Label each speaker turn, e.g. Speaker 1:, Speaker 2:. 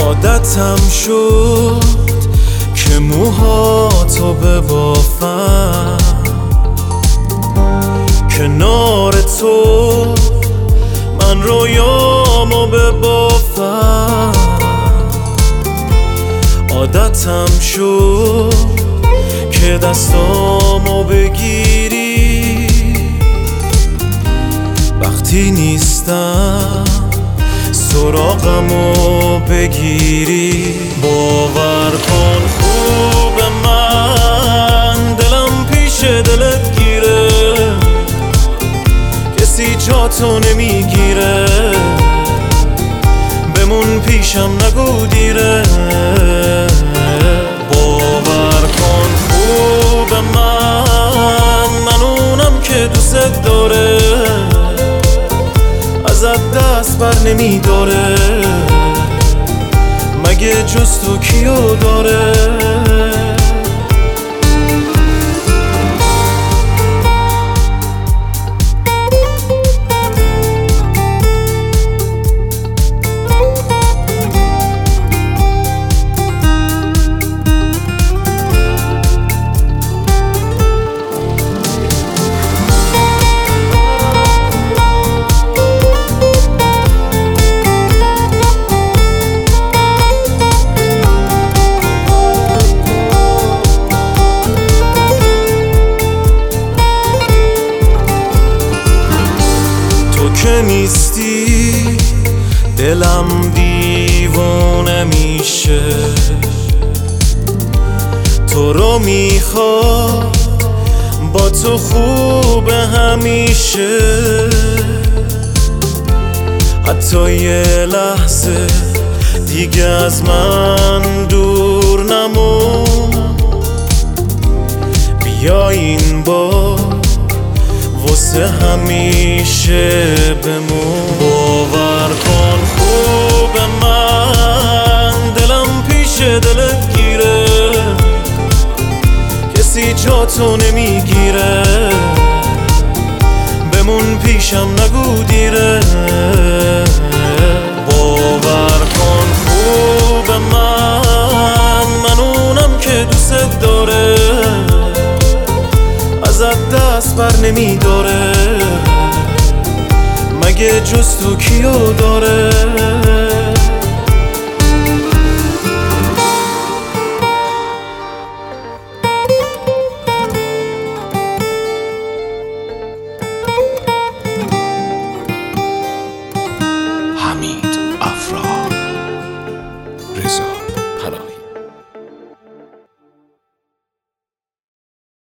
Speaker 1: عادتم شد که موهاتو ببافم، کنار تو من رویامو ببافم. عادتم شد که دستامو بگیری وقتی نیستم، سراغمو بگیری. باور کن خوب من دلم پیش دلت گیره، کسی جاتو نمیگیره. بمون پیشم نگو دیره. باور کن خوب من اونم که دوست داره، ازت دست بر نمیداره. مگه جز تو کیو داره؟ که نیستی دلم دیوانه میشه، تو رو میخواد با تو خوب همیشه. حتی یه لحظه دیگه از من دور نمون، بیا این بار واسه همیشه بمون. باور کن خوب من دلم پیش دلت گیره، کسی جاتو نمیگیره. بمون پیشم نگو دیره. باور کن خوب من اونم که دوست داره، ازت دست بر نمیداره. مگه جز تو کیو داره؟